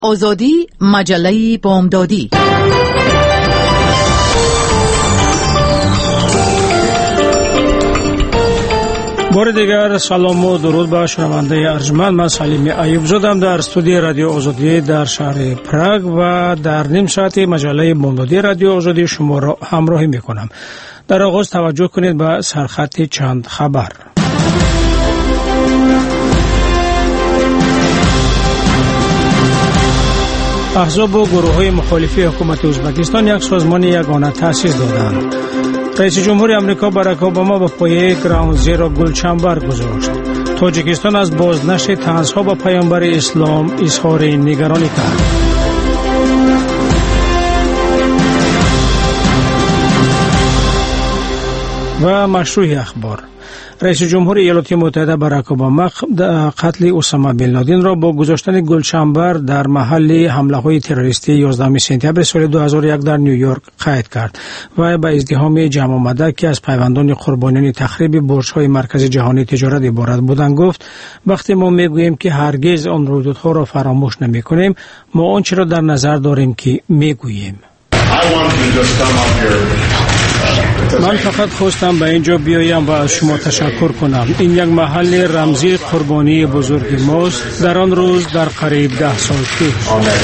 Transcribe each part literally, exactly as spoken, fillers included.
آزادی مجله بامدادی. بار دیگر سلام و درود به شنونده ارجمند. من سلیم ایوب زادم در استودیو رادیو آزادی در شهر پراگ و در نیم ساعت مجله بامدادی رادیو آزادی شما را همراهی میکنم. در آغاز توجه کنید به سرخط چند خبر. احزاب و گروه‌های مخالفی حکومت ازبکستان یک سازمان یگانه تأسیس دادند. رئیس جمهور آمریکا باراک اوباما با پایه گراوند زیرو گلچنبر گذاشت. تاجیکستان از بازنشر طنزها با پیامبر اسلام اظهار نگرانی کرد. و مشروع اخبار. رئیس جمهور ایالات متحده باراک اوباما قتل اوسامه بن لادن را با گذاشتن گلچنبر در محل حمله‌های تروریستی یازدهم سپتامبر سال دو هزار و یک در نیویورک قید کرد و به ازدحام جمع آمده که از پیوندان قربانیان تخریب برج‌های مرکز جهانی تجارت عبارت بودند گفت وقتی ما میگوییم که هرگز آن رویدادها را فراموش نمی‌کنیم، ما آنچه را در نظر داریم که میگوییم. من فقط خواستم به اینجا بیایم و از شما تشکر کنم. این یک محل رمزی قربانی بزرگ ماست. در آن روز در قریب ده سال پیش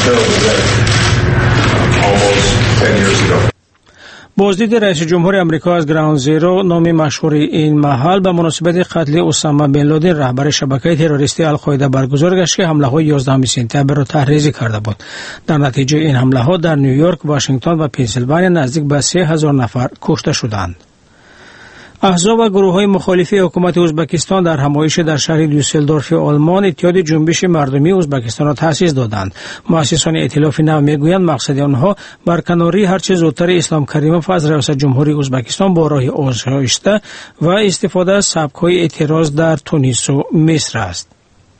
بازدید رئیس جمهور آمریکا از گراوند زیرو، نام مشهور این محل، به مناسبت قتل اوسامه بن لادن رهبر شبکه تروریستی القاعده برگزار گشت که حمله های یازدهم سپتامبر را تحریزی کرده بود. در نتیجه این حمله ها در نیویورک، واشنگتن و پنسیلوانیا نزدیک به سه هزار نفر کشته شدند. احزاب و گروه‌های مخالفی حکومت ازبکستان در همایش در شهر دوسلدورف آلمان اتحاد جنبش مردمی ازبکستان را تأسیس دادند. مؤسسان ائتلاف نو میگویند مقصد آنها برکناری هرچه زودتر اسلام کریموف از ریاست جمهوری ازبکستان با راه آزادی و استفاده از سبک‌های اعتراض در تونس و مصر است.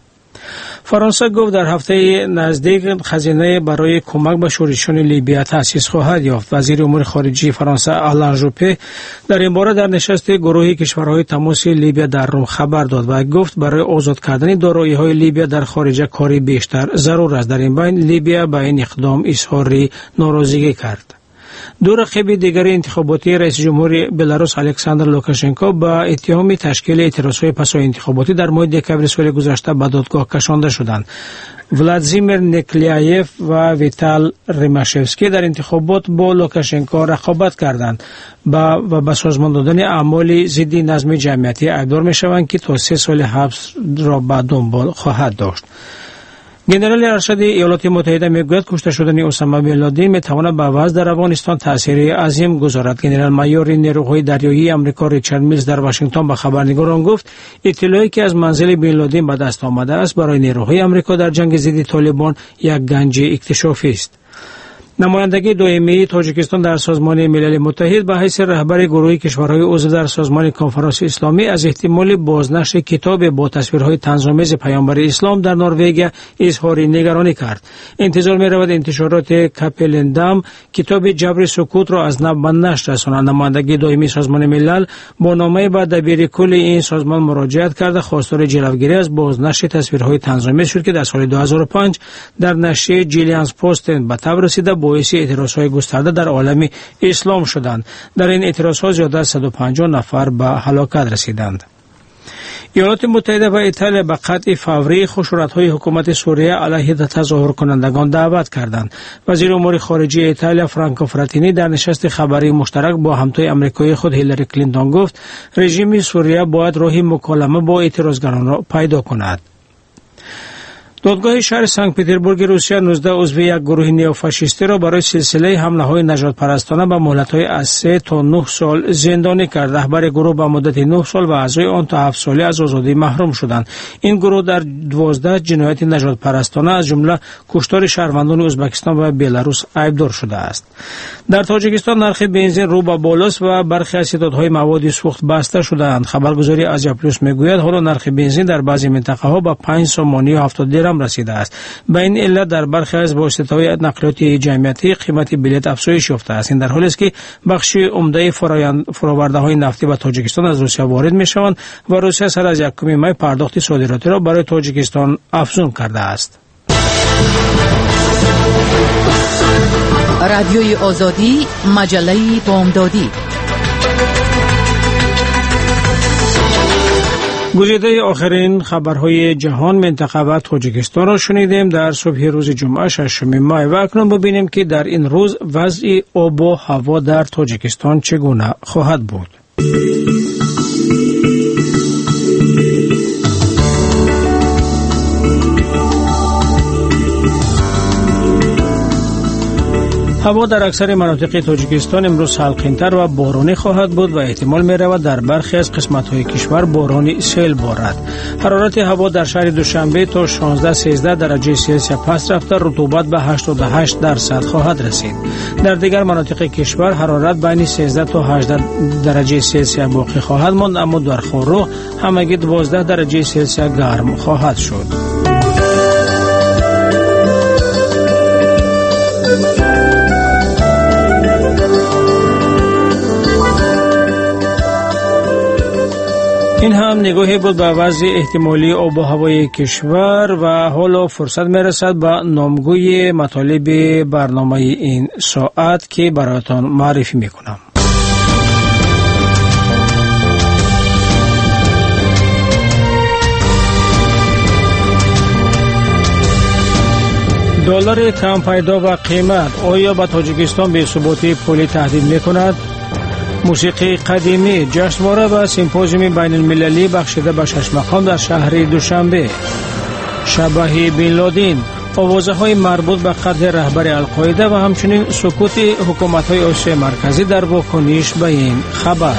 فرانسه گفت در هفته نزدیک خزینه برای کمک به شورشیان لیبیا تأسیس خواهد یافت. وزیر امور خارجه فرانسه آلان ژوپه در این باره در نشست گروه کشورهای تماس لیبیا در روم خبر داد و گفت برای آزاد کردن دارایی‌های لیبیا در خارج کاری بیشتر ضرور است. در این بین لیبیا به این اقدام اظهار ناراضگی کرد. دو رقیب دیگر انتخاباتی رئیس جمهور بلاروس الکساندر لوکاشنکو با اتهام تشکیل اعتراضهای پسا انتخاباتی در ماه دکمبر سال گذشته به دادگاه کشانده شدند. ولادیمیر نیکلیایف و ویتال ریماشوفسکی در انتخابات با لوکاشنکو رقابت کردند و به سازمان دادن اعمال ضد نظم جمعیتی ادعا می‌شوند که تا سه سال حبس را به دنبال خواهد داشت. گنرال ارشد ایالات متحده میگوید کشته شدن اوسامه بن لادن میتواند به وضع در افغانستان تأثیر عظیم گذارد. گنرال مایور نیروهای دریایی آمریکا ریچارد میلز در واشنگتن به خبرنگاران گفت اطلاعی که از منزل بن لادن به دست آمده است برای نیروهای آمریکا در جنگ ضد طالبان یک گنج اکتشافی است. نمایندگی دائمی تاجیکستان در سازمان ملل متحد به حیث رهبر گروه کشورهای عضو در سازمان کنفرانس اسلامی از احتمال بازنشر کتاب با تصویرهای طنزآمیز پیامبر اسلام در نروژ اظهار نگرانی کرد. انتظار می‌رود انتشارات کپلندام کتاب جبر سکوت را از نو به نشر رسانند. نمایندگی دائمی سازمان ملل با نامه به دبیر کل این سازمان مراجعت کرده خواستار جلوگیری از بازنشر تصویرهای طنزآمیز شد که در سال دو هزار و پنج در نشریه جیلیانز پست به تب رسیده باعث اعتراضهای گسترده در عالم اسلام شدند. در این اعتراضها زیاده از صد و پنجاه نفر به هلاکت رسیدند. ایالات متحده و ایتالیا به قطع فوری خشونت‌های حکومت سوریه علیه تظاهر کنندگان دعوت کردند. وزیر امور خارجه ایتالیا فرانکو فراتینی در نشست خبری مشترک با همتای آمریکایی خود هیلاری کلینتون گفت رژیم سوریه باید راه مکالمه با اعتراضگران را پیدا کند. دادگاه شهر سنت پترزبورگ روسیه نوزده عضو یک گروه نیوفاشیستی را برای سلسله حمله‌های نجات پرستانه به مهلت‌های از سه تا نه سال زندانی کرد. رهبر گروه به مدت نه سال و اعضای آن تا هفت ساله از آزادی محروم شدند. این گروه در دوازده جنایت نجات پرستانه از جمله کشتار شهروندان ازبکستان و بلاروس عیبدار شده است. در تاجیکستان نرخ بنزین رو به بالاست و برخی از ستادهای مواد سوخت بسته شده‌اند. خبرگزاری آزیا پلاس میگوید حالا نرخ بنزین در بعضی منطقه‌ها به پنج سومانی و هفتاد درم رسیده است. به این علت در برخی از واسطه‌های نقلیاتی جمعیتی قیمت بلیط افزایش یافته است. این در حالی است که بخش عمده فرآورده‌های نفتی به تاجیکستان از روسیه وارد می‌شوند و روسیه سر از یکم می پرداخت صادراتی را برای تاجیکستان افزون کرده است. رادیوی آزادی، مجله بامدادی. گزیده آخرین خبرهای جهان منطقه و تاجیکستان را شنیدیم در صبح روز جمعه ششم ماه و اکنون ببینیم که در این روز وضع آب و هوا در تاجیکستان چگونه خواهد بود. هوا در اکثر مناطق تاجیکستان امروز سالخن‌تر و بارانی خواهد بود و احتمال می‌رود در برخی از قسمت‌های کشور بارانی سیل بارد. حرارت هوا در شهر دوشنبه تا شانزده سیزده درجه سلسیوس پس رفته، رطوبت به هشتاد و هشت درصد خواهد رسید. در دیگر مناطق کشور حرارت بین سیزده تا هجده درجه سلسیوس باقی خواهد ماند، اما در خورو همگی دوازده درجه سلسیوس گرم خواهد شد. این هم نگاهی بود به وضع احتمالی آب و هوای کشور و حالا فرصت میرسد به نامگوی مطالب برنامه این ساعت که برایتان معرفی میکنم. دلار کم پیدا و قیمت آیا به تاجیکستان به ثباتی پولی تهدید میکند؟ موسیقی قدیمی جشنواره و سیمپوزیوم بین المللی بخشیده به شش مقام در شهر دوشنبه. شبح بن لادن، آوازه های مربوط به قتل رهبر القاعده و همچنین سکوت حکومت های آسیا مرکزی در واکنش به این خبر.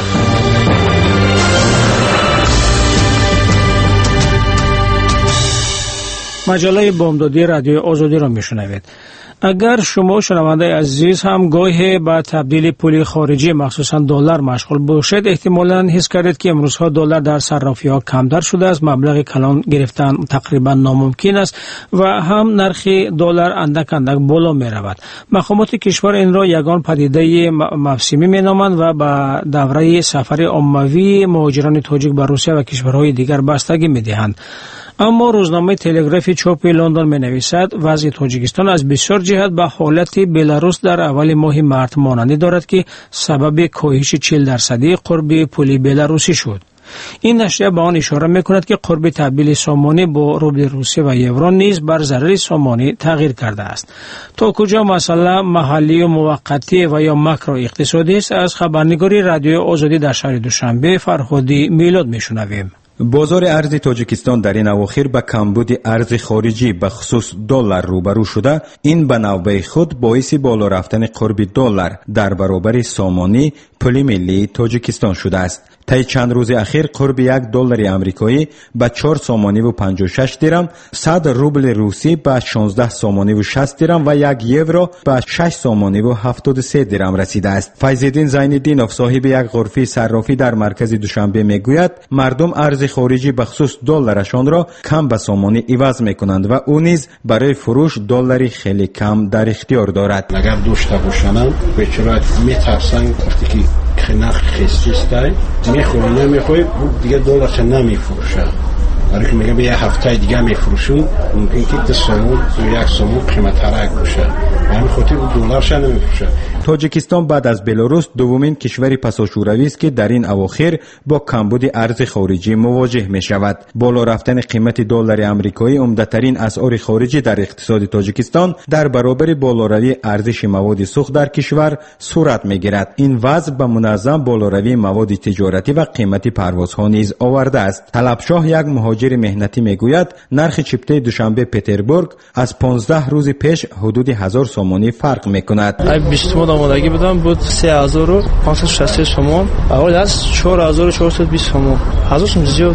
مجله بامدادی رادیو آزادی را میشنوید. اگر شما شنونده عزیز هم گاهی با تبدیل پول خارجی مخصوصا دلار مشغول باشید، احتمالاً حس کردید که امروزها دلار در صرافی‌ها کمتر شده است، مبلغ کلان گرفتن تقریبا ناممکن است و هم نرخ دلار اندک اندک بالا می رود. مقامات کشور این را یگان پدیده موسمی می نامند و با دوره سفر عمومی مهاجران تاجیک به روسیه و کشورهای دیگر بستگی می دهند. اما روزنامه تلگراف چاپ لندن می نویسد وضع تاجیکستان از بسیار جهت به حالت بلاروس در اول ماه مارس مانندی دارد که سبب کاهش چهل درصدی قرب پول بلاروسی شد. این نشریه به آن اشاره میکند که قرب تبدیل سامانی با روبل روسیه و یورو نیز بر ضرر سامانی تغییر کرده است. تا کجا مسئله محلی و موقتی و یا ماکرو اقتصادی است؟ از خبرنگاری رادیو آزادی در شهر دوشنبه فرهادی میلاد میشنویم. بازار ارز تاجیکستان در این اواخر با کمبود ارز خارجی به خصوص دلار روبرو شده. این به نوبه خود باعث بالا رفتن قرب دلار در برابر سامانی پول ملی تاجیکستان شده است. طی چند روز اخیر قرب یک دلار آمریکایی به چهار سامانی و پنجاه و شش درم، صد روبل روسی به شانزده سامانی و شصت درم و یک یورو به شش سامانی و هفتاد و سه درم رسیده است. فیض‌الدین زین‌الدینوف صاحب یک غرفه صرافی در مرکز دوشنبه میگوید مردم ارز خارجی به خصوص دلارشان را کم به سامانی عوض میکنند و او نیز برای فروش دلاری خیلی کم در اختیار دارد. اگر داشته باشند به چرا میترسن وقتی که نرخ خسته است میخوری نمیخوری دیگه دلارش نمیفروشه، برای که میگه به یه هفته دیگه میفروشون ممکن که ده سامون و یک سامون قیمت ترک باشه، همین خاطر دلارش نمیفروشه. تاجیکستان بعد از بلاروس دومین کشور پساشوروی است که در این اواخر با کمبود ارز خارجی مواجه می شود. بالا رفتن قیمت دلار آمریکایی عمده‌ترین اسعار خارجی در اقتصاد تاجیکستان در برابر بالاروی ارزش مواد سوخت در کشور صورت می گیرد. این وضع به منظم بالاروی مواد تجارتی و قیمت پروازها نیز آورده است. طلبشاه یک مهاجر مهنتی می گوید نرخ چپته دوشنبه پتربورگ از پانزده روز پیش حدود هزار سامانی فرق می کند. آمادگی بدم بود سه هزار و پانصد و شصت سومون، اول از چهار هزار و چهارصد و بیست سومون، هزار سوم زیاد.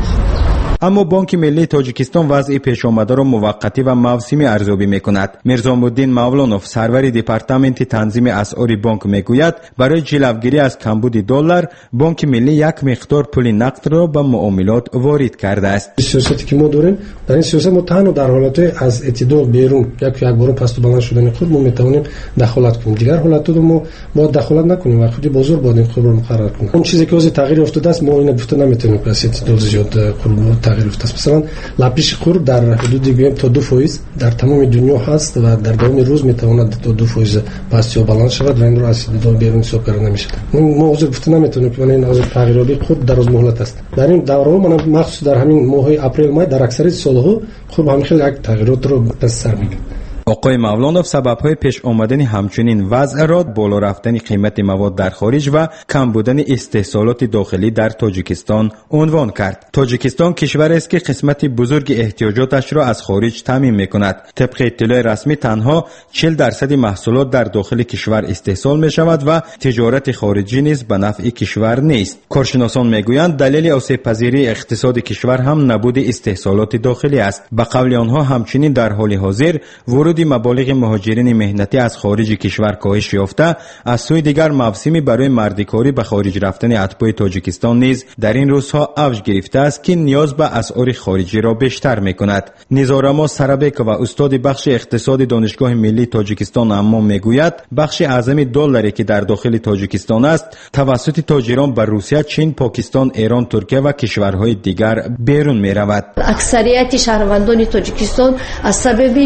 اما بانک ملی تاجیکستان وضع پیش آمده را موقتی و موسمی ارزیابی میکند. میرزامالدین مولانوف سرور دپارتمنت تنظیم اسعار بانک میگوید برای جلوگیری از کمبود دلار بانک ملی یک مقدار پول نقد را به معاملات وارد کرده است. سیاستی که ما داریم در این سیاست ما تنها در حالت از اعتدال بیرون یک یک بار پست و بلند شدن خود ما میتوانیم دخالت کنیم. دیگر حالت‌ها ما با دخالت نکنیم و خودی بازار باید خود را مقرر کنیم. اون چیزی که از تغییر افتاده است ما اینو گفته نمیتونیم پس اعتدال زیاد قربت تغییر یافته است. مثلا لپیش قرب در حدود گویم تا دو فایز در تمام دنیا هست و در دوام روز میتواند تا دو فایز پست یا بالانس شود و این رو از دو بیرون حساب کرده نمیشه. ما حاضر گفته نمیتونیم که این حاضر تغییراتی خود در روز مهلت است. در این دوره من مخصوص در همین ماه اپریل ماه در اکثریت سالها خب همین خیلی یک تغییرات رو دست سر میگیره. آقای مولانوف سبب‌های پیش آمدن همچنین وضع را بالا رفتن قیمت مواد در خارج و کم بودن استحصالات داخلی در تاجیکستان عنوان کرد. تاجیکستان کشوری است که قسمت بزرگ احتیاجاتش را از خارج تامین می‌کند. طبق اطلاع رسمی تنها چهل درصد محصولات در داخل کشور استحصال می‌شود و تجارت خارجی نیز به نفع کشور نیست. کارشناسان می‌گویند دلیل آسیب‌پذیری اقتصاد کشور هم نبود استحصالات داخلی است. به قول آنها همچنین در حال حاضر ورود مبالغ مهاجرین مهنتی از خارج کشور کاهش یافته، از سوی دیگر موسمی برای مردکاری به خارج رفتن اتباع تاجیکستان نیز در این روزها اوج گرفته است که نیاز به اسعار خارجی را بیشتر می‌کند. نزارما سرابک و استاد بخش اقتصاد دانشگاه ملی تاجیکستان اما میگوید بخش اعظم دلاری که در داخل تاجیکستان است توسط تاجران به روسیه، چین، پاکستان، ایران، ترکیه و کشورهای دیگر بیرون می‌رود. اکثریت شهروندان تاجیکستان از سبب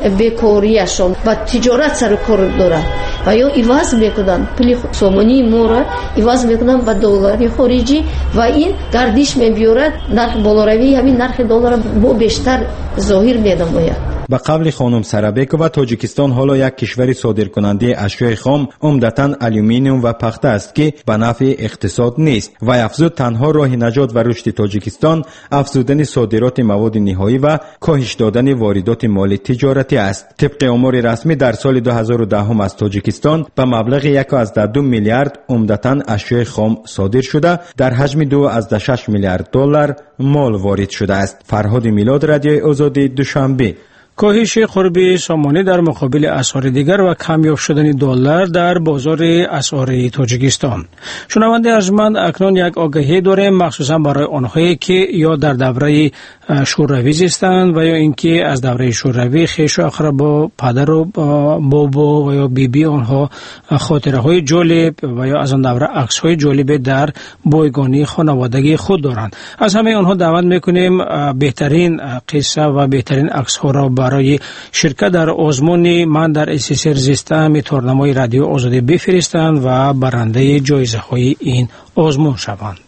کوریاشون با تجارت سر کار دارند و یا ایواز میکنن پول سومانی ما را ایواز میکنن با دلاری خارجی و این گردش میبیارد نرخ بالاروی همین نرخ دلار با بیشتر ظاهر می‌نماید. به قول خانم سرابکووا تاجیکستان حالا یک کشور صادرکننده اشیاء خام عمدتاً آلومینیوم و پخته است که به نفع اقتصاد نیست و افزود تنها راه نجات و رشد تاجیکستان افزودن صادرات مواد نهایی و کاهش دادن واردات مال تجارتی است. طبق آمار رسمی در سال دو هزار و ده از تاجیکستان به مبلغ یک و دو میلیارد عمدتاً اشیاء خام صادر شده، در حجم دو و شش میلیارد دلار مال وارد شده است. فرهاد میلاد، رادیوی آزادی، دوشنبه. کاهش قرب سامانه در مقابل اسعار دیگر و کمیاب شدن دلار در بازار اسعار تاجیکستان. شنونده ارجمند، اکنون یک آگاهی داریم مخصوصا برای آنهایی که یا در دوره شوروی زیستند و یا اینکه از دوره شوروی خویش و اقربا، پدر و بابا و یا بیبی آنها خاطره های جالب و یا از آن دوره عکس های جالب در بایگانی خانوادگی خود دارند. از همه آنها دعوت میکنیم بهترین قصه و بهترین عکس ها را برای شرکت در آزمون من در اسیسر زیستم تورنمای رادیو آزادی بفرستند و برنده جایزه های این آزمون شوند.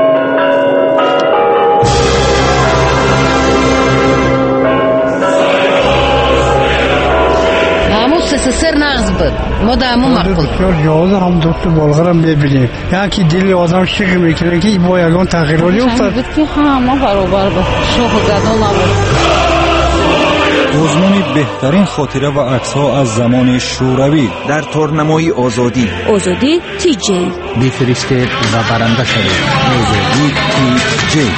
سر نغز بود ما دامو مقبول جوازر هم دوست بالغرم ببینیم یکی دلی آدم شک میکنه که با یگان تغییراتی افتاد بود که همه برابر بود شوخ زدن نبود. آزمون بهترین خاطره و عکس‌ها از زمان شوروی در تورنمای آزادی آزادی تی جی بفرستید و برنده شوید. آزادی تی جی.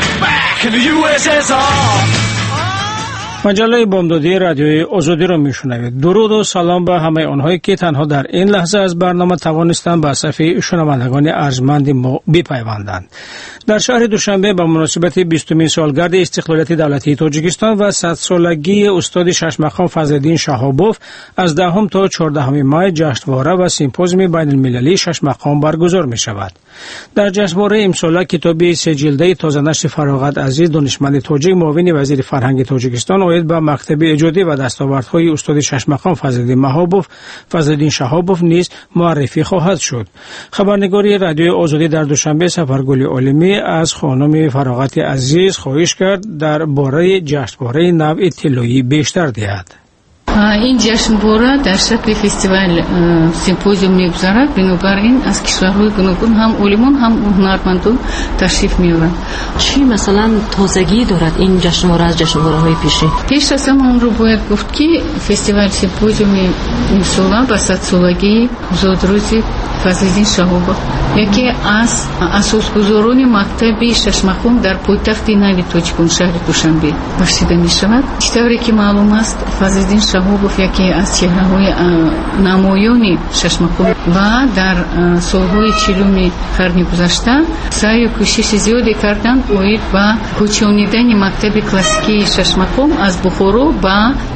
مجله بامدادی رادیوی آزادی را میشنوید. درود و سلام به همه آنهایی که تنها در این لحظه از برنامه توانستند به صفحه شنوندگان ارجمند ما بپیوندند. در شهر دوشنبه به مناسبت بیستمین سالگرد استقلالیت دولتی تاجیکستان و صد سالگی استاد ششمقام فضل‌الدین شهابوف از دهم تا چهاردهم ماه جشنواره و سیمپوزیوم بین المللی ششمقام برگزار می شود. در جشنواره امسال کتاب سه جلده تازه نشر فراغت عزیز دانشمند تاجیک معاون وزیر فرهنگ تاجیکستان آید به مکتب ایجادی و دستاوردهای استاد ششمقام فضل‌الدین محابوف فضل‌الدین شهابوف نیز معرفی خواهد شد. خبرنگاری رادیو آزادی در دوشنبه سفرگل عالمی از خانم فراغت عزیز خواهش کرد درباره جشنواره نو اطلاعی بیشتر دهد. این جشنواره در شکل فستیوال سیمپوزیوم می‌گذرد، بنابراین از کشورهای گوناگون هم عالمان هم هنرمندان تشریف می‌آورند. چی مثلا تازگی دارد این جشنواره از جشنواره‌های پیشین؟ پیش از آن رو باید گفت که فستیوال سیمپوزیوم این سال به صد سالگی زادروزی فضل‌الدین شهابوف یکی از اساسگزاران مکتب ششمقام در پایتخت نو تاجیکستان شهر دوشنبه بخشیده می‌شود. طوری که معلوم است فضل‌الدین شهابوف یکی از چهره‌های نمایان ششمقام و در سال‌های چهلم قرن گذشته سعی و کوشش زیادی کردند باید با کوچانیدن مکتب کلاسیکی ششمقام از بخارا به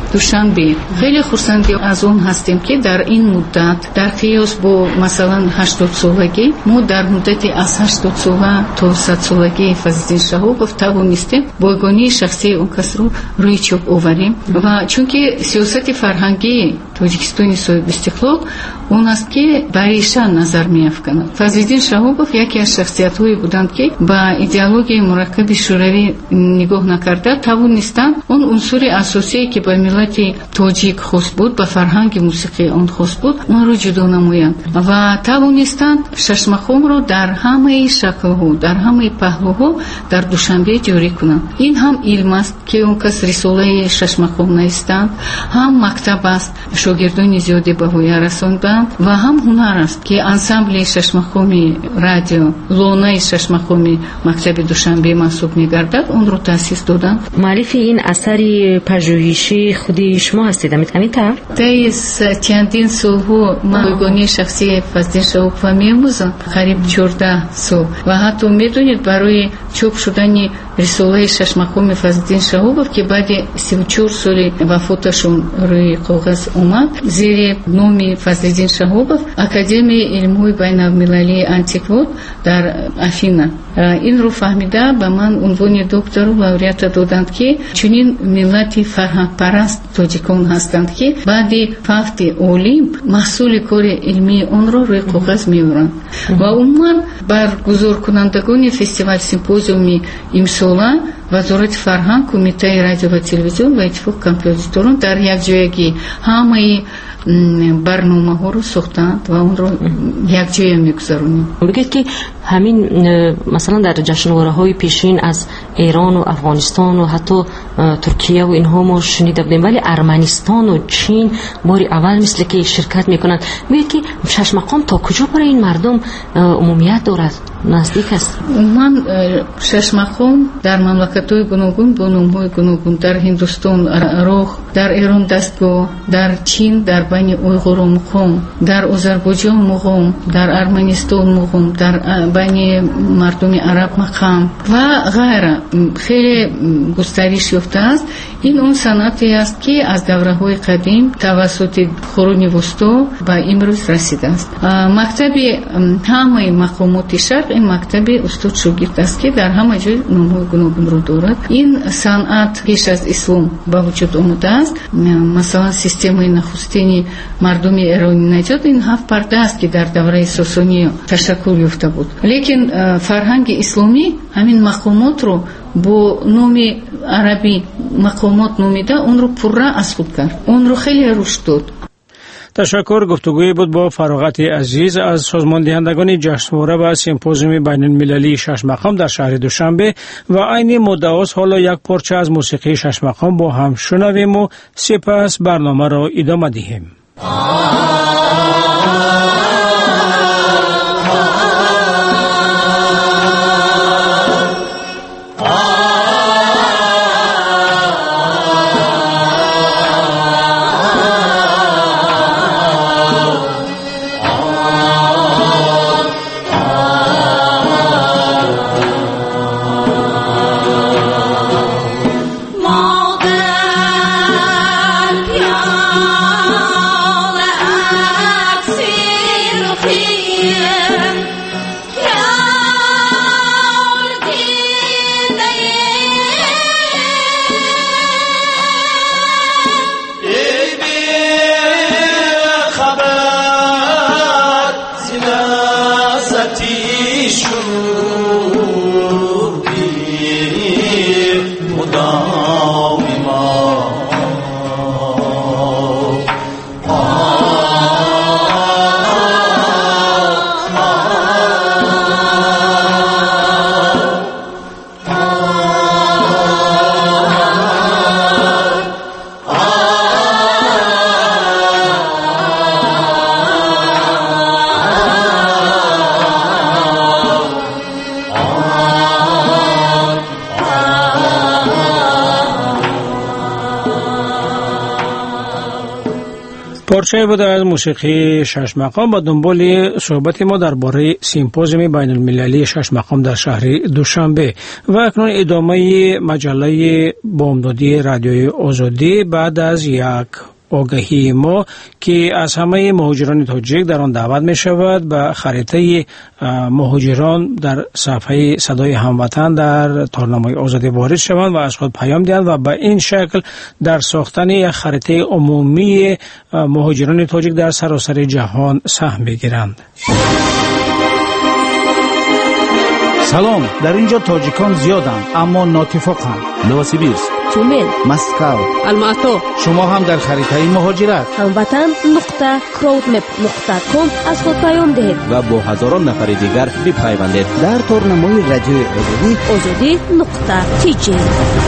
душанбе. خیلی خرسندی از اون هستیم که در این مدت در قیاس با مثلا هشتاد سالگی ما در مدتی از هشتاد ساله تا صد سالگی فضلالدین شهابов توانستیم بایگانی شخصی اون کس رو روی چوب آوریم و چون که سیاست فرهنگی توجیکستانی صاحب استقلال اون است که بریشا نظر می‌افکند. فضلالدین شهابов یکی از شخصیت‌هایی بودند که با ایدئولوژی مرکب شوروی نگاه نکرده توانستند اون عنصر اساسی که با ملت تاجیک خاص بود با فرهنگ موسیقی آن خاص بود اون رو جدا نمایند و توانستند ششمخم رو در همه شکل‌ها در همه پهلوها در دوشنبه جاری کنند. این هم علم است که اون کس رساله ششمخم نیستند، هم مکتب است شاگردان زیادی به وی رساندند و هم هنر است که انسامبل ششمخمی رادیو لونه ششمخمی مکتب دوشنبه محسوب می‌گردد اون رو تأسیس دادند. مؤلف این اثری پژوهشی خودی شما هستید همینطور؟ دایس چندین سال‌ها بایگانی شخصی فضلالدین شهابов می‌آموزم قریب چهارده سال و حتی می‌دونید برای چاپ شدن رساله ششمخم فضلالدین شهابов که بعد سی و چهار سال وفاتشون روی کاغذ اومد زیر نام فضلالدین شهابов اکادمی علم‌های بین‌المللی انتیکوت در افینا این رو فهمیده به من عنوان دکتر و لауреат دادند که چنین ملت فرهنگ پرست تاجیکان هستند که بعد فقط علم محصول کار علمی اون رو روی کاغذ می‌آورند و عموما برگزار کنندگان فستیوال سیمپوزیوم امسال وزارت فرهنگ کمیته رادیو و تلویزیون و اتفاق کمپوزیتوران در یک جایگی همه برنامه ها رو ساختند و اون رو یک جای میگذارونیم. بگید که همین مثلا در جشنواره های پیشین از ایران و افغانستان و حتی ترکیه و اینها ما شنیده بودیم ولی ارمنستان و چین باری اول مثل که شرکت میکنند. بگید که ششمقام تا کجا برای این مردم عمومیت دارد؟ نزدیک است؟ من ششمقام در مملکت های گوناگون با نام های گوناگون در هندوستان عراق، در ایران دستگاه، در چین در بین اویغور مقام، در آذربایجان مقام، در ارمنستان مقام، در بین مردم عرب مقام و غیره خیلی گسترش یافته است. این اون صنعتی است که از دوره‌های قدیم توسط قرون وسطا به امروز رسیده است. مکتب همه مقامات شرق این مکتب استاد شاگرد است که در همه جای نام‌های گوناگون رو دارد. این صنعت پیش از اسلام به وجود آمده است. مثلا سیستم نخستین مردم ایرانی نژاد این هفت پرده است که در دوره ساسانی تشکل یافته بود. لیکن فرهنگ اسلامی همین مقامات رو با نام عربی مقامات نامیده اون رو پره اصل کرد، اون رو خیلی رشد داد. تشکر. گفتگوی بود با فراغت عزیز از سازمان دهندگان جشنواره و سمپوزیوم بین المللی ششمقام در شهر دوشنبه و عین مدعاست. حالا یک پارچه از موسیقی ششمقام با هم شنویم و سپس برنامه را ادامه دهیم. مادر پیاله پخشای بود از موسیقی شش مقام. با دنبال صحبت ما درباره سیمپوزیوم بین المللی شش مقام در شهر دوشنبه و اکنون ادامه مجله بامدادی رادیوی آزادی بعد از یک آگهی ما که از همه مهاجران تاجیک در آن دعوت می شود به خریطه مهاجران در صفحه صدای هموطن در تارنامه آزادی وارد شوند و از خود پیام دهند و به این شکل در ساختن یک خریطه عمومی مهاجران تاجیک در سراسر جهان سهم بگیرند. سلام، در اینجا تاجیکان زیادند اما ناتفاقند. نوسیبیرسک، تومن، مسکو، الماتو. شما هم در خریطه مهاجرت هموطن نقطه کراودمپ نقطه کام از خود پیام دهید و با هزاران نفر دیگر بپیوندید در تورنمای رادیوی آزادی آزادی نقطه تی جی.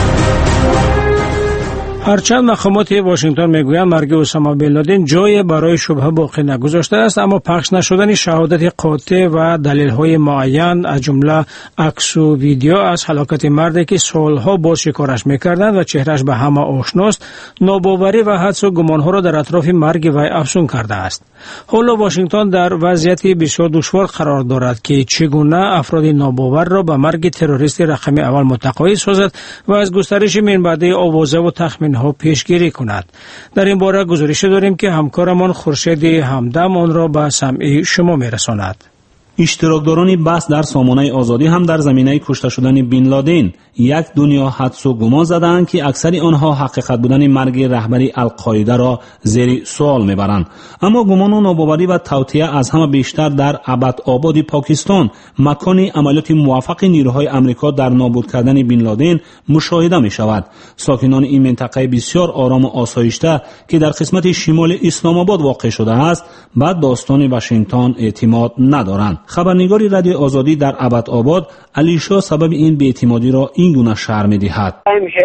هرچند مقامات واشنگتن میگویند مرگ اسامه بن لادن جای برای شبهه باقی نگذاشته است، اما پخش نشدن شهادت قاطع و دلیل‌های معین از جمله عکس و ویدیو از هلاکت مردی که سالها باز شکارش می‌کردند و چهرهش به همه آشناست، ناباوری و حدس و گمان‌ها را در اطراف مرگ وی افزون کرده است. حالا واشنگتن در وضعیتی بسیار دشوار قرار دارد که چگونه افراد ناباور را به مرگ تروریست رقم اول متقاعد سازد و از گسترش منبعی آوازه و تخمین ها پیشگیری کند. در این باره گزارش داریم که همکارمان خورشید همدم آن را به سمع شما میرساند. اشتراکداران بحث در سامانه آزادی هم در زمینه کشته شدن بن لادن یک دنیا حدس و گمان زدند که اکثر آنها حقیقت بودن مرگ رهبری القاعده را زیر سوال میبرند. اما گمان و ناباوری و توطئه از همه بیشتر در ابدآباد پاکستان، مکان عملیات موفق نیروهای آمریکا در نابود کردن بن لادن مشاهده می شود. ساکنان این منطقه بسیار آرام و آسایشته که در قسمت شمال اسلام آباد واقع شده است، بعد داستان واشنگتن اعتماد ندارند. خبرنگار رادیو آزادی در ابدآباد علیشا سبب این بی‌اعتمادی را این گونه شرح می‌دهد.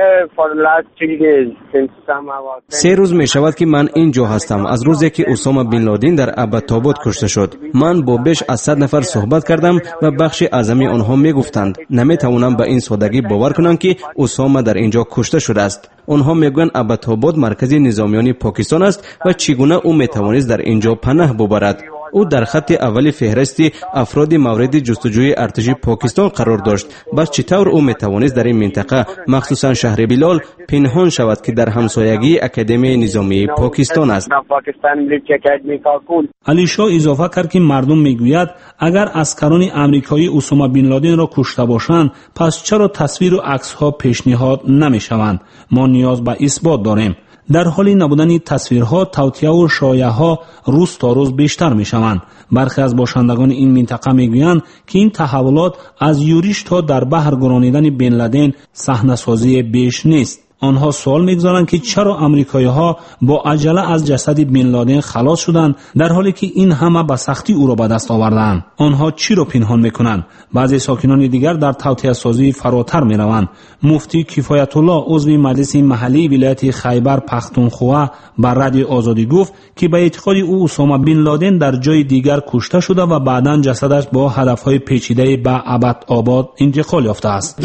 سه روز می شود که من اینجا هستم از روزی که اسامه بن لادن در ابدآباد کشته شد. من با بیش از صد نفر صحبت کردم و بخش اعظمی آنها میگفتند نمیتوانم به این سادگی باور کنم که اسامه در اینجا کشته شده است. آنها میگویند ابدآباد مرکز نظامیان پاکستان است و چگونه او میتوانست در اینجا پناه ببرد. او در خط اول فهرست افراد مورد جستجوی ارتش پاکستان قرار داشت. بس چطور او میتوانست در این منطقه مخصوصا شهر بلال پنهان شود که در همسایگی اکادمی نظامی پاکستان است؟ علی شاه اضافه کرد که مردم میگوید اگر عسکران آمریکایی اسامه بن لادن را کشته باشند پس چرا تصویر و عکس ها پیشنهاد نمیشوند؟ ما نیاز به اثبات داریم. در حال نبودن تصویرها، توطئه و شایعه‌ها روز تا روز بیشتر می‌شوند. برخی از باشندگان این منطقه می‌گویند که این تحولات از یورش تا در بحر گرانیدن بن لادن صحنه‌سازی بیش نیست. آنها سوال می‌گذارند که چرا آمریکایی‌ها با عجله از جسد بن لادن خلاص شدند در حالی که این همه به سختی او را به دست آوردند. آنها چی را پنهان می‌کنند؟ بعضی ساکنان دیگر در توطئه سازی فراتر می‌روند. مفتی کفایت الله عضو مجلس محلی ولایت خیبر پختونخوا بر رادیو آزادی گفت که به اعتقاد او اسامه بن لادن در جای دیگر کشته شده و بعداً جسدش با هدف‌های پیچیده به ابدآباد انتقال یافته است.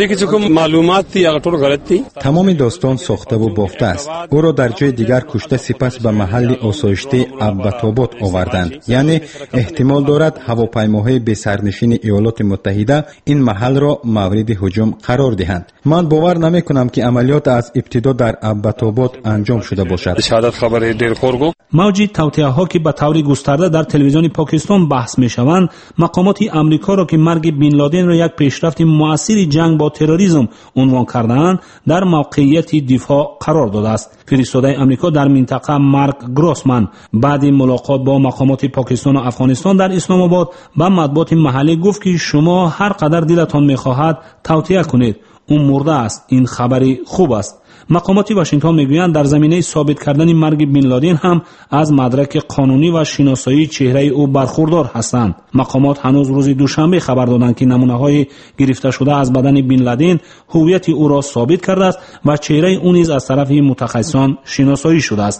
تمام داستان ساخته و بافته است. او را در جای دیگر کشته سپس به محل آسایشته ابدآباد آوردند. یعنی احتمال دارد هواپیماهای بی سرنشین ایالات متحده این محل را مورد هجوم قرار دهند. من باور نمی کنم که عملیات از ابتدا در ابدآباد انجام شده باشد. موج توطئه ها که به طور گسترده در تلویزیون پاکستان بحث می شوند، مقامات آمریکا را که مرگ بن لادن را یک پیشرفت مؤثر جنگ با تروریسم عنوان کردند در موقعیت دفاع قرار داده است. فرستاده آمریکا در منطقه مارک گروسمن بعد ملاقات با مقامات پاکستان و افغانستان در اسلام آباد به مطبوعات محلی گفت که شما هر قدر دلتان می‌خواهد توطئه کنید، اون مرده است. این خبری خوب است. مقامات واشنگتن میگویند در زمینه ثابت کردن مرگ بن لادن هم از مدرک قانونی و شناسایی چهره او برخوردار هستند. مقامات هنوز روز دوشنبه خبر دادند که نمونه‌های گرفته شده از بدن بن لادن هویت او را ثابت کرده است و چهره او نیز از طرف متخصصان شناسایی شده است.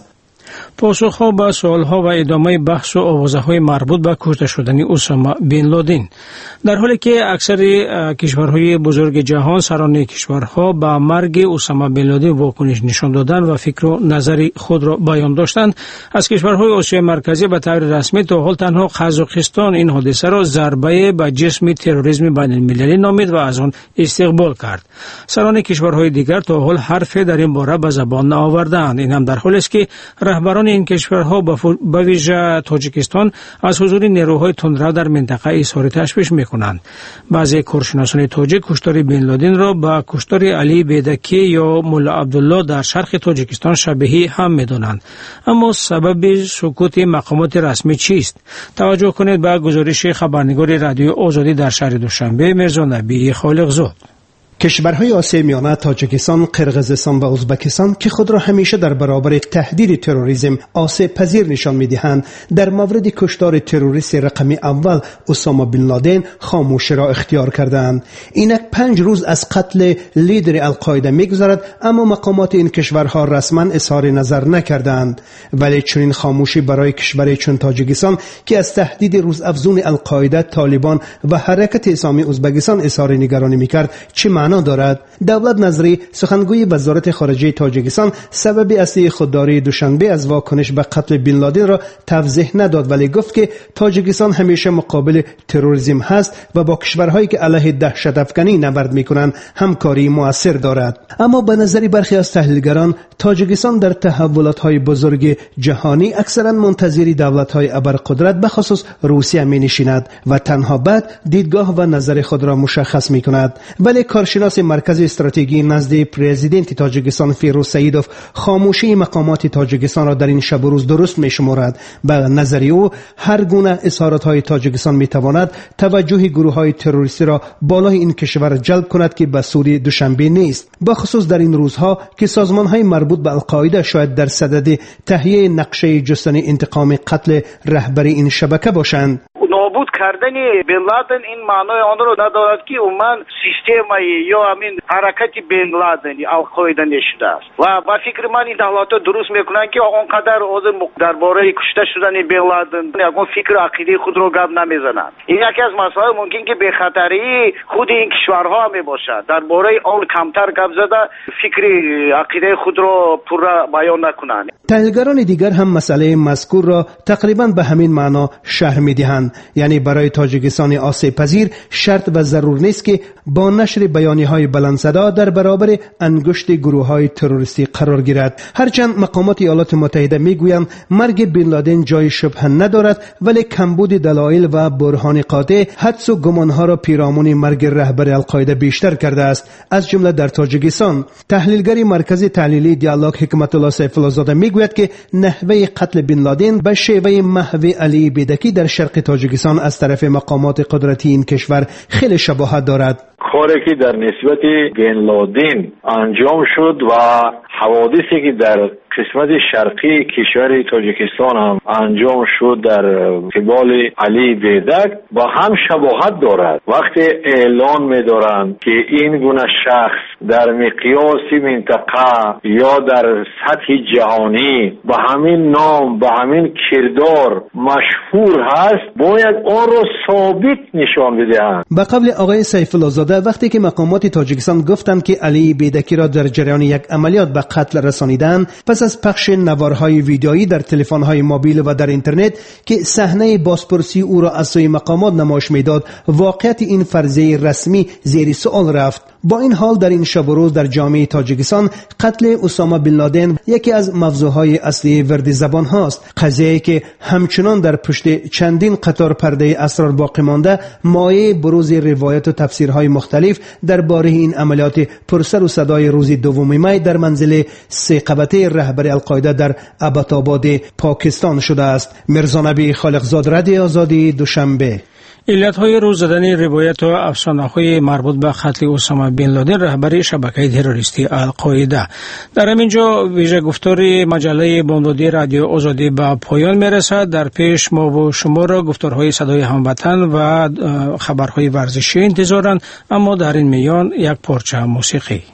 پاسخها به سوالها و ادامه بحث و آوازه‌های مربوط به کشته شدن اسامه بن لادن. در حالی که اکثر کشورهای بزرگ جهان سران کشورها به مرگ اسامه بن لادن واکنش نشان دادند و فکر و نظر خود را بیان داشتند، از کشورهای آسیای مرکزی به طور رسمی تا حال تنها قزاقستان این حادثه را ضربه به جسم تروریسم بین المللی نامید و از آن استقبال کرد. سران کشورهای دیگر تا حال حرفی در این باره به زبان نآوردند. این هم در حالی است که رهبران این کشورها به ویژه تاجیکستان از حضور نیروهای تندرو در منطقه اظهار تشویش میکنند. بعضی کارشناسان تاجیک کشتار بن لادن را با کشتار علی بیدکی یا ملا عبدالله در شرق تاجیکستان شبیه هم میدانند. اما سبب سکوت مقامات رسمی چیست؟ توجه کنید به گزارش خبرنگار رادیو آزادی در شهر دوشنبه میرزا نبی خالقزاد. کشورهای آسیای میانه تاجیکستان، قرقیزستان و ازبکستان که خود را همیشه در برابر تهدید تروریسم آسیب پذیر نشان می‌دهند، در مورد کشتار تروریست رقمی اول اسامه بن لادن خاموشی را اختیار کردند. اینک پنج روز از قتل لیدر القاعده می‌گذرد، اما مقامات این کشورها رسما اظهار نظر نکردند. ولی چنین خاموشی برای کشوری چون تاجیکستان که از تهدید روزافزون القاعده، طالبان و حرکت اسلامی ازبکستان اظهار نگرانی می‌کرد چه معنا دارد؟ دولت نظری سخنگوی وزارت خارجه تاجیکستان سبب اصلی خودداری دوشنبه از واکنش به قتل بن لادن را توضیح نداد، ولی گفت که تاجیکستان همیشه مقابل تروریسم هست و با کشورهایی که علیه دهشت افکنی نبرد میکنند همکاری مؤثر دارد. اما به نظر برخی از تحلیلگران تاجیکستان در تحولات‌های بزرگ جهانی اکثرا منتظر دولت‌های ابرقدرت به خصوص روسیه می‌نشیند و تنها بعد دیدگاه و نظر خود را مشخص می‌کند. ولی کارشناس مرکز استراتژی نزد پرزیدنت تاجیکستان فیروز سعیدوف خاموشی مقامات تاجیکستان را در این شب و روز درست می‌شمارد. به نظر او هر گونه اظهارات‌های تاجیکستان می‌تواند توجه گروه‌های تروریستی را بالای این کشور جلب کند که به سوی دوشنبه نیست، به خصوص در این روزها که سازمان‌های مربوط به القاعده شاید در صدد تهیه نقشه جستن انتقام قتل رهبر این شبکه باشند. نابود کردن بن لادن این معنای آن را ندارد که عموما سیستمی یا همین حرکت بن لادن القاعده نشده است و با فکر من این دولت‌ها درست میکنند که آنقدر آدم درباره کشته شدن بن لادن اون فکر عقیده خود را گپ نمیزنند. این یکی از مسائل ممکن که به خطری خود این کشورها می باشد. درباره آن کمتر گپ زده فکر عقیده خود را پر بیان نکنند. تحلیلگران دیگر هم مسئله مذکور را تقریبا به همین معنا شرح می‌دهند، یعنی برای تاجیکستان آسیب پذیر شرط و ضرور نیست که با نشر بیانیه‌های بلندصدا در برابر انگشت گروه‌های تروریستی قرار گیرد. هرچند مقامات ایالات متحده میگویند مرگ بن لادن جای شبهه ندارد، ولی کمبود دلایل و برهان قاطع حدس و گمان‌ها را پیرامون مرگ رهبر القاعده بیشتر کرده است، از جمله در تاجیکستان. تحلیلگری مرکز تحلیلی دیالوگ حکمت الله سیف الله زاده میگوید که نحوه قتل بن لادن به شیوه محو علی بیدکی در شرق تاجیکستان از طرف مقامات قدرتی این کشور خیلی شباهت دارد. کاری که در نسبت بن لادن انجام شد و حوادثی که در قسمت شرقی کشور تاجیکستان هم انجام شد در قبال علی بیدک با هم شباهت دارد. وقتی اعلان می‌دارند که این گونه شخص در مقیاس منطقه یا در سطح جهانی به همین نام به همین کردار مشهور هست، باید آن را ثابت نشان بدهند. به قول آقای سیف الله زاده وقتی که مقامات تاجیکستان گفتند که علی بیدکی را در جریان یک عملیات به قتل رسانیدند، پس از پخش نوارهای ویدیویی در تلفن‌های موبیل و در اینترنت که صحنه بازپرسی او را از سوی مقامات نمایش میداد، واقعیت این فرضیه رسمی زیر سوال رفت. با این حال در این شب و روز در جامعه تاجیکستان قتل اسامه بن لادن یکی از موضوعهای اصلی ورد زبان هاست، قضیه‌ای که همچنان در پشت چندین قطار پرده اسرار باقی مانده، مایه بروز روایت و تفسیرهای مختلف درباره این عملیات پرسر و صدای روز دوم می در منزل سه قبطه رهبر القاعده در اباتاباد پاکستان شده است. میرزا نبی خالقزاد، رادیو آزادی، دوشنبه. علتهای روز زدن روایت و افسانه‌های مربوط به قتل اسامه بن لادن رهبر شبکه تروریستی القاعده. در همینجا ویژه گفتار مجله بامدادی رادیو آزادی به پایان میرسد. در پیش ما و شما را گفتارهای صدای هموطن و خبرهای ورزشی انتظارند، اما در این میان یک پارچه موسیقی.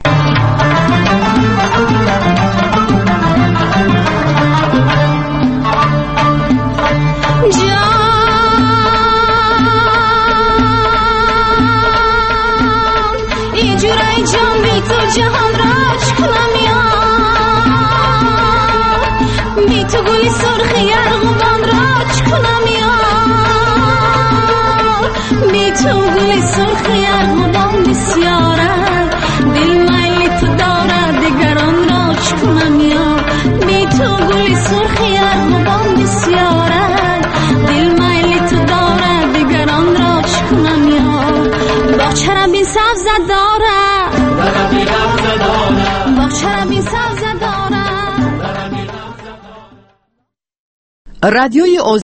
رادیوی